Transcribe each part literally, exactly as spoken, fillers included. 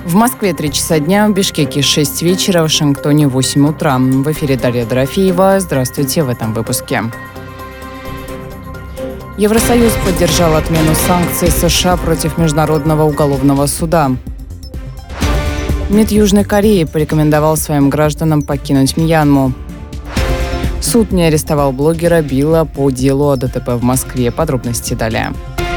В Москве три часа дня, в Бишкеке шесть вечера, в Вашингтоне восемь утра. В эфире Дарья Дорофеева. Здравствуйте в этом выпуске. Евросоюз поддержал отмену санкций США против Международного уголовного суда. МИД Южной Кореи порекомендовал своим гражданам покинуть Мьянму. Суд не арестовал блогера Билла по делу о ДТП в Москве. Подробности далее.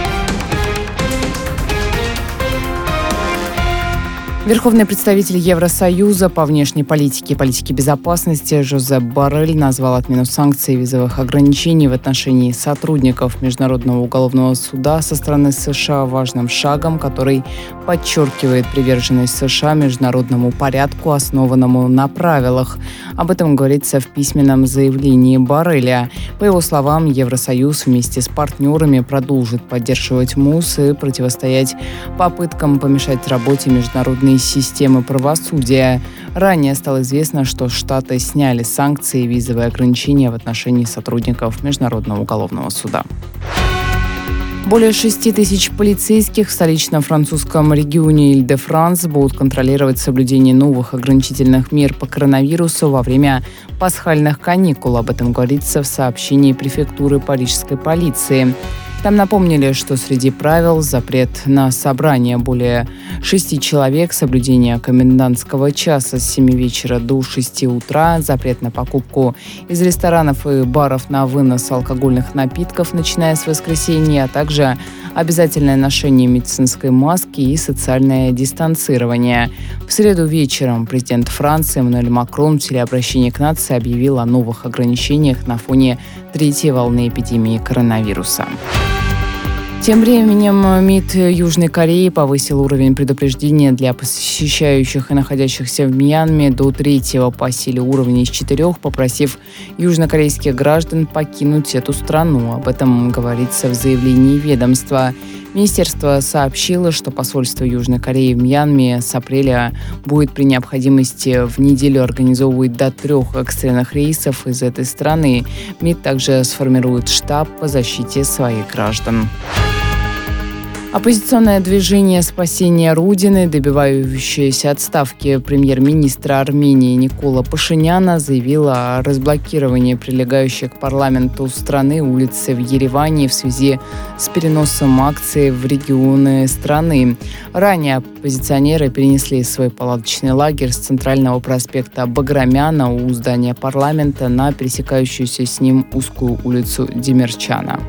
Верховный представитель Евросоюза по внешней политике и политике безопасности Жозеп Боррель назвал отмену санкций и визовых ограничений в отношении сотрудников Международного уголовного суда со стороны США важным шагом, который подчеркивает приверженность США международному порядку, основанному на правилах. Об этом говорится в письменном заявлении Борреля. По его словам, Евросоюз вместе с партнерами продолжит поддерживать МУС и противостоять попыткам помешать работе международной системы правосудия. Ранее стало известно, что Штаты сняли санкции и визовые ограничения в отношении сотрудников Международного уголовного суда. Более шести тысяч полицейских в столичном французском регионе Иль-де-Франс будут контролировать соблюдение новых ограничительных мер по коронавирусу во время пасхальных каникул. Об этом говорится в сообщении префектуры парижской полиции. Там напомнили, что среди правил запрет на собрание более шести человек, соблюдение комендантского часа с семи вечера до шести утра, запрет на покупку из ресторанов и баров на вынос алкогольных напитков, начиная с воскресенья, а также обязательное ношение медицинской маски и социальное дистанцирование. В среду вечером президент Франции Эммануэль Макрон в телеобращении к нации объявил о новых ограничениях на фоне третьей волны эпидемии коронавируса. Тем временем МИД Южной Кореи повысил уровень предупреждения для посещающих и находящихся в Мьянме до третьего по силе уровня из четырех, попросив южнокорейских граждан покинуть эту страну. Об этом говорится в заявлении ведомства. Министерство сообщило, что посольство Южной Кореи в Мьянме с апреля будет при необходимости в неделю организовывать до трех экстренных рейсов из этой страны. МИД также сформирует штаб по защите своих граждан. Оппозиционное движение «Спасение Родины», добивающееся отставки премьер-министра Армении Никола Пашиняна, заявило о разблокировании прилегающей к парламенту страны улицы в Ереване в связи с переносом акций в регионы страны. Ранее оппозиционеры перенесли свой палаточный лагерь с центрального проспекта Баграмяна у здания парламента на пересекающуюся с ним узкую улицу Демирчана.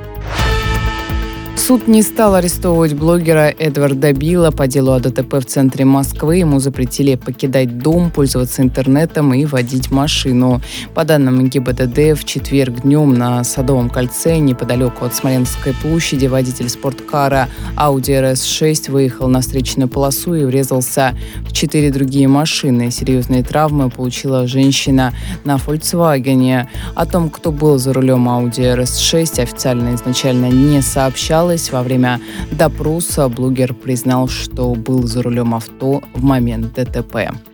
Суд не стал арестовывать блогера Эдварда Билла по делу о ДТП в центре Москвы. Ему запретили покидать дом, пользоваться интернетом и водить машину. По данным ГИБДД, в четверг днем на Садовом кольце, неподалеку от Смоленской площади, водитель спорткара Audi эр эс шесть выехал на встречную полосу и врезался в четыре другие машины. Серьезные травмы получила женщина на Volkswagen. О том, кто был за рулем Audi эр эс шесть, официально изначально не сообщалось. Во время допроса блогер признал, что был за рулем авто в момент ДТП.